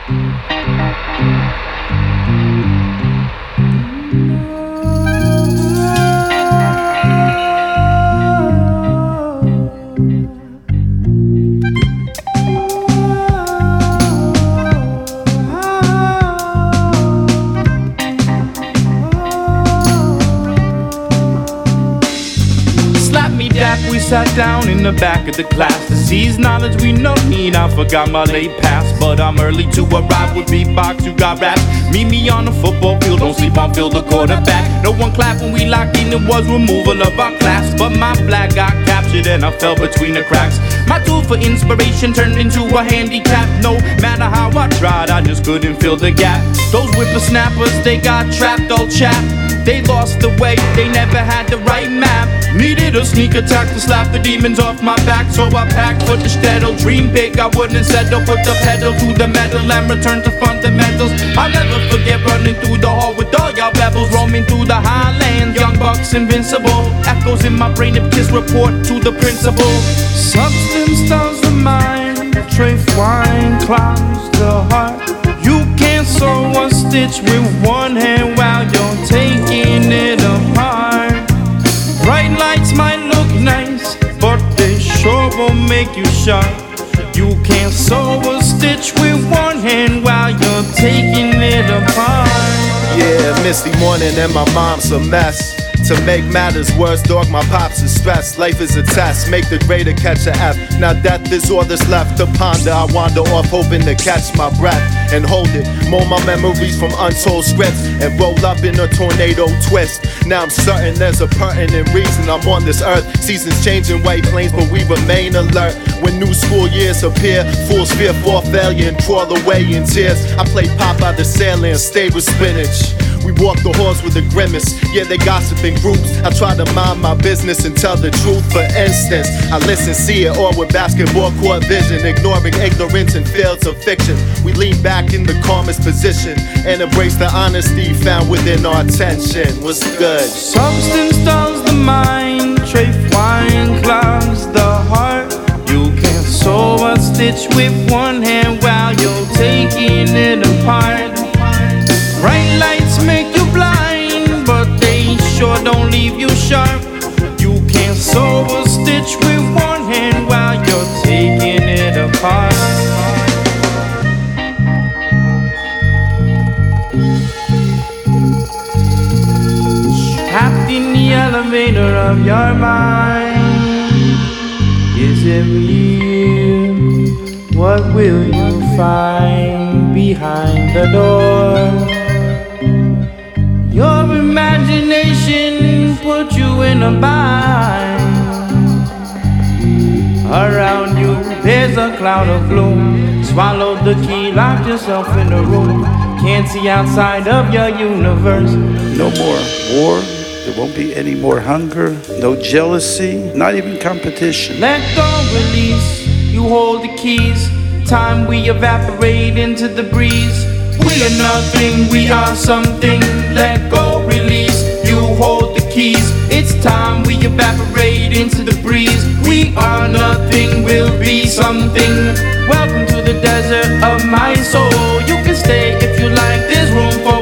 We sat down in the back of the class to seize knowledge we no need. I forgot my late pass, but I'm early to arrive with beatbox. You got raps. Meet me on the football field, don't sleep on field, the quarterback. No one clapped when we locked in, it was removal of our class. But my flag got captured and I fell between the cracks. My tool for inspiration turned into a handicap. No matter how I tried, I just couldn't fill the gap. Those whippersnappers, they got trapped, all chapped. They lost the way, they never had the right map. Needed a sneak attack to slap the demons off my back. So I packed for the shtetl, dream big, I wouldn't settle. Put the pedal to the metal and return to fundamentals. I'll never forget running through the hall with all y'all rebels. Roaming through the highlands, young bucks invincible. Echoes in my brain if kids report to the principal. Substance dulls the mind, trace wine clouds the heart. You can't sew a stitch with one hand while you're taking it apart. Bright lights might look nice, but they sure will make you sharp. You can't sew a stitch with one hand while you're taking it apart. Yeah, misty morning and my mom's a mess. To make matters worse, dog, my pops is stressed. Life is a test, make the grader catch a F. Now death is all that's left to ponder. I wander off hoping to catch my breath and hold it. Mold my memories from untold scripts and roll up in a tornado twist. Now I'm certain there's a pertinent reason I'm on this earth. Seasons changing white plains, but we remain alert. When new school years appear, fools fear for failure and crawl away in tears. I play Popeye the Sailor and stay with spinach. We walk the halls with a grimace, yeah, they gossip in groups. I try to mind my business and tell the truth. For instance, I listen, see it all with basketball court vision, ignoring ignorance and fields of fiction. We lean back in the calmest position and embrace the honesty found within our tension. What's good? Substance dulls the mind, trace wine clouds the heart. You can't sew a stitch with one hand while you're taking it apart. Bright lights make you blind, but they sure don't leave you sharp. You can't sew a stitch with one hand while you're taking it apart. Trapped in the elevator of your mind. Is it real? What will you find behind the door? Your imagination put you in a bind. Around you there's a cloud of gloom. Swallow the key, lock yourself in a room. Can't see outside of your universe. No more war. There won't be any more hunger. No jealousy. Not even competition. Let go, release. You hold the keys. Time we evaporate into the breeze. We are nothing, we are something. Let go, release, you hold the keys. It's time we evaporate into the breeze. We are nothing, we'll be something. Welcome to the desert of my soul. You can stay if you like, there's room for